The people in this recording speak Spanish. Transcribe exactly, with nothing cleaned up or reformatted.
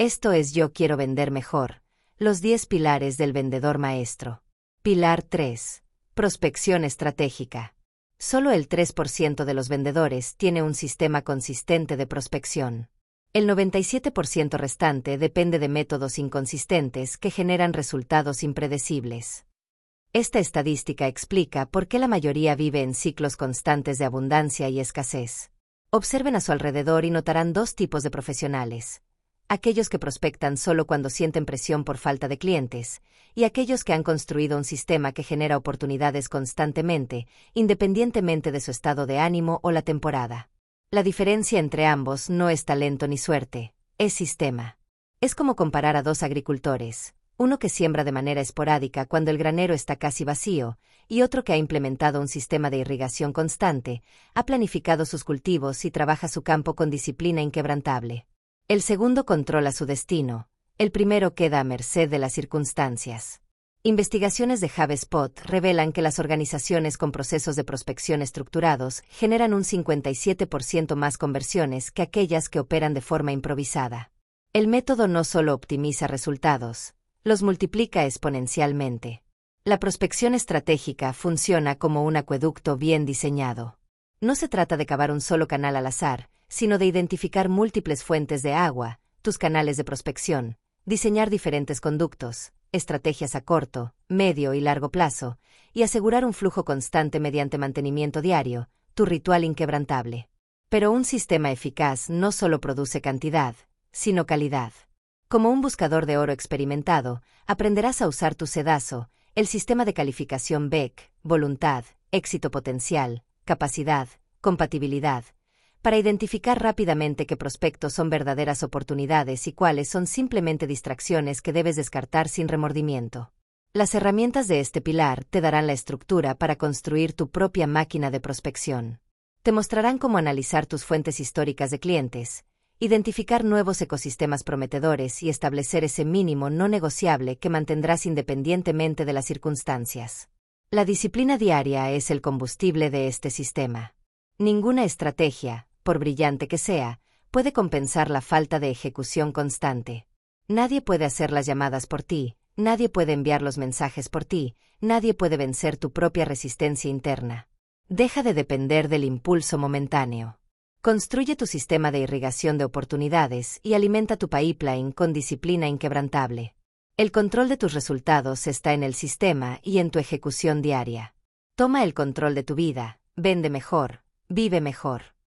Esto es Yo quiero vender mejor. Los diez pilares del vendedor maestro. Pilar tres. Prospección estratégica. Solo el tres por ciento de los vendedores tiene un sistema consistente de prospección. El noventa y siete por ciento restante depende de métodos inconsistentes que generan resultados impredecibles. Esta estadística explica por qué la mayoría vive en ciclos constantes de abundancia y escasez. Observen a su alrededor y notarán dos tipos de profesionales: aquellos que prospectan solo cuando sienten presión por falta de clientes, y aquellos que han construido un sistema que genera oportunidades constantemente, independientemente de su estado de ánimo o la temporada. La diferencia entre ambos no es talento ni suerte, es sistema. Es como comparar a dos agricultores, uno que siembra de manera esporádica cuando el granero está casi vacío, y otro que ha implementado un sistema de irrigación constante, ha planificado sus cultivos y trabaja su campo con disciplina inquebrantable. El segundo controla su destino, el primero queda a merced de las circunstancias. Investigaciones de HubSpot revelan que las organizaciones con procesos de prospección estructurados generan un cincuenta y siete por ciento más conversiones que aquellas que operan de forma improvisada. El método no solo optimiza resultados, los multiplica exponencialmente. La prospección estratégica funciona como un acueducto bien diseñado. No se trata de cavar un solo canal al azar, sino de identificar múltiples fuentes de agua, tus canales de prospección, diseñar diferentes conductos, estrategias a corto, medio y largo plazo, y asegurar un flujo constante mediante mantenimiento diario, tu ritual inquebrantable. Pero un sistema eficaz no solo produce cantidad, sino calidad. Como un buscador de oro experimentado, aprenderás a usar tu sedazo, el sistema de calificación B E C, voluntad, éxito potencial, capacidad, compatibilidad, para identificar rápidamente qué prospectos son verdaderas oportunidades y cuáles son simplemente distracciones que debes descartar sin remordimiento. Las herramientas de este pilar te darán la estructura para construir tu propia máquina de prospección. Te mostrarán cómo analizar tus fuentes históricas de clientes, identificar nuevos ecosistemas prometedores y establecer ese mínimo no negociable que mantendrás independientemente de las circunstancias. La disciplina diaria es el combustible de este sistema. Ninguna estrategia, por brillante que sea, puede compensar la falta de ejecución constante. Nadie puede hacer las llamadas por ti, nadie puede enviar los mensajes por ti, nadie puede vencer tu propia resistencia interna. Deja de depender del impulso momentáneo. Construye tu sistema de irrigación de oportunidades y alimenta tu pipeline con disciplina inquebrantable. El control de tus resultados está en el sistema y en tu ejecución diaria. Toma el control de tu vida, vende mejor, vive mejor.